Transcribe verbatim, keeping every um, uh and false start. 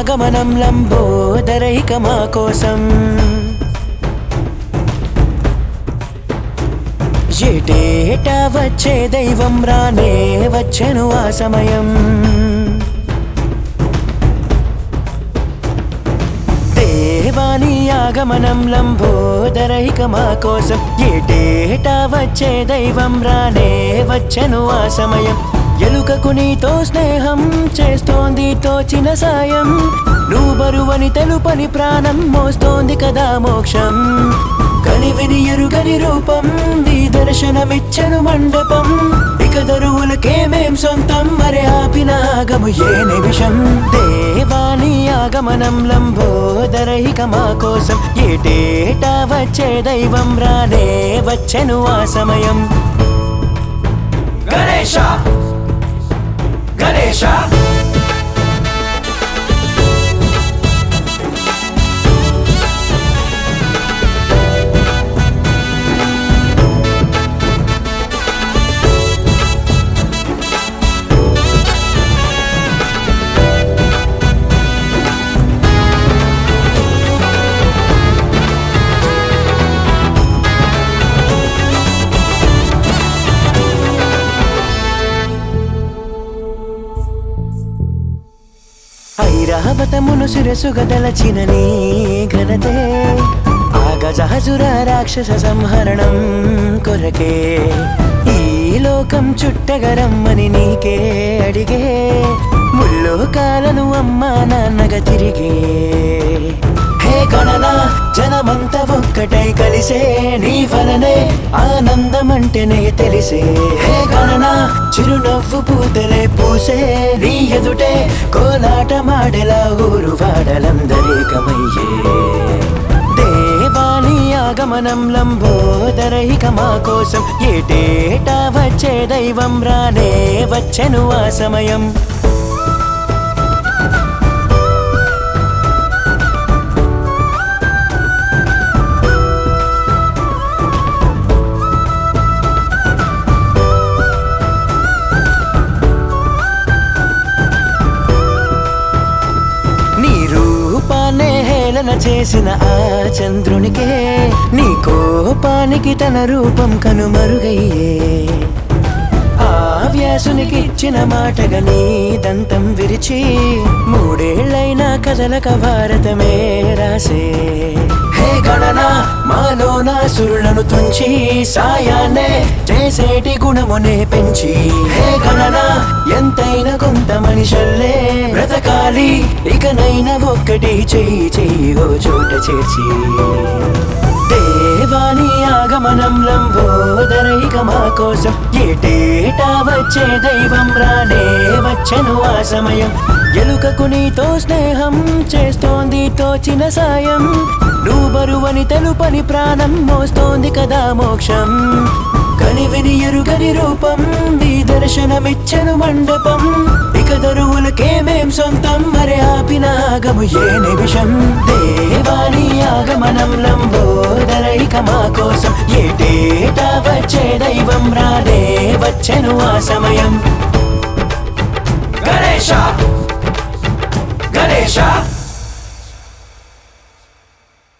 ఆగమనం లంబోదరైక మా కోసం ఏటేటా వచ్చే దైవం రానే వచ్చెను ఆ సమయం దేవాని ఆగమనం లంబోదరైక మా కోసం ఏటేటా వచ్చే దైవం రానే వచ్చెను ఆ సమయం ఎలుకకు నీతో స్నేహం చేస్తోంది తోచిన సాయం నువ్వు బరువని తెలుపని ప్రాణం మోస్తోంది కదా మోక్షం కనివిని ఎరుగని రూపం నీ దర్శనమిచ్చను మండపం ఇక దరువులకేమేం సొంతం మరి ఆపిన ఆగము ఏ నిమిషం దేవాని ఆగమనం లంబోదరైక మా కోసం ఏటేటా వచ్చే దైవం రానే వచ్చెను ఆ సమయం గణేశ గణేశ ఐరావతమును శిరసుగా దలచిన నీ ఘనతే ఆగజహసుర రాక్షస సంహరణం కొరకే ఈ లోకం చుట్టగరమ్మని నీకే అడిగే ముల్లోకాలను అమ్మా నాన్నగా తిరిగే హే గణన జనమంతా ఒక్కటై కలిసే నీ వలనే ఆనందమంటేనే తెలిసే హే గణన చిరునవ్వు పూతలే పూసే నీ ఎదుటే కోలాట మాడెలా ఊరు వాడలందరేకమయ్యే దేవాని ఆగమనం లంబోదరైక మా కోసం ఏటేటా వచ్చే దైవం రానే వచ్చెను ఆ సమయం చేసిన ఆ చంద్రునికే నీ కోపానికి తన రూపం కనుమరుగయ్యే ఆ వ్యాసునికి ఇచ్చిన మాటగా నీ దంతం విరిచి మూడేళ్లైనా కదలక భారతమే రాసే హే గణన మాలోన సురులను తుంచి సాయాన్నే చేసేటి గుణమునే పెంచి హే గణన ఎంతైనా కొంత మనిషల్లే బ్రతకాలి ఇకనైనా ఒక్కటి చెయ్యి చెయ్యి ఓ చోట చేర్చి దేవాని ఆగమనం లంబోదరైక మా కోసం ఏటేటా వచ్చే దైవం రానే వచ్చెను ఆ సమయం ఎలుకకు నీతో స్నేహం చేస్తోంది తోచిన సాయం నువ్వు బరువని తెలుపని ప్రాణం మోస్తోంది కదా మోక్షం కనివిని ఎరుగని రూపం నీ దర్శనమిచ్చను మండపం ఇక దరువులకేమేం సొంతం మరి ఆపిన ఆగము ఏ నిమిషం దేవాని ఆగమనం లంబోదరైక మా కోసం ఏటేటా వచ్చే దైవం రానే వచ్చెను ఆ సమయం గణేశ గణేశ